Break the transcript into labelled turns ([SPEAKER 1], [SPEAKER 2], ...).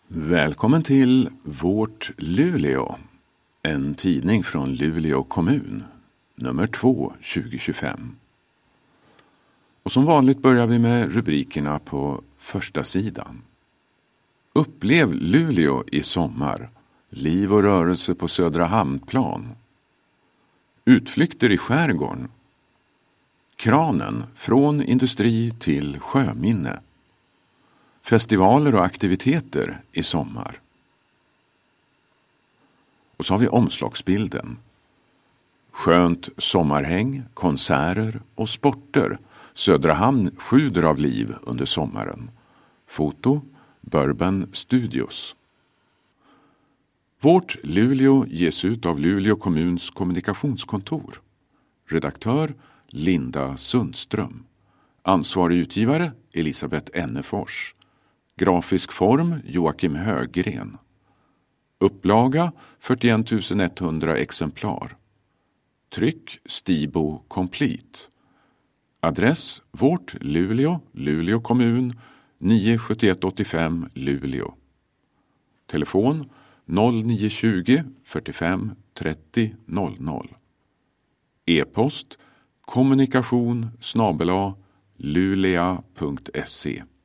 [SPEAKER 1] Välkommen till Vårt Luleå, en tidning från Luleå kommun, nummer 2, 2025. Och som vanligt börjar vi med rubrikerna på första sidan. Upplev Luleå i sommar, liv och rörelse på Södra Hamnplan. Utflykter i skärgården. Kranen från industri till sjöminne. Festivaler och aktiviteter i sommar. Och så har vi omslagsbilden. Skönt sommarhäng, konserter och sporter. Södra Hamn sjuder av liv under sommaren. Foto Bourbon Studios. Vårt Luleå ges ut av Luleå kommuns kommunikationskontor. Redaktör Linda Sundström. Ansvarig utgivare Elisabeth Ennefors. Grafisk form Joakim Höggren. Upplaga 41 100 exemplar. Tryck Stibo Complete. Adress Vårt Luleå, Luleå kommun, 97185 Luleå. Telefon 0920 45 30 00. E-post kommunikation@lulea.se.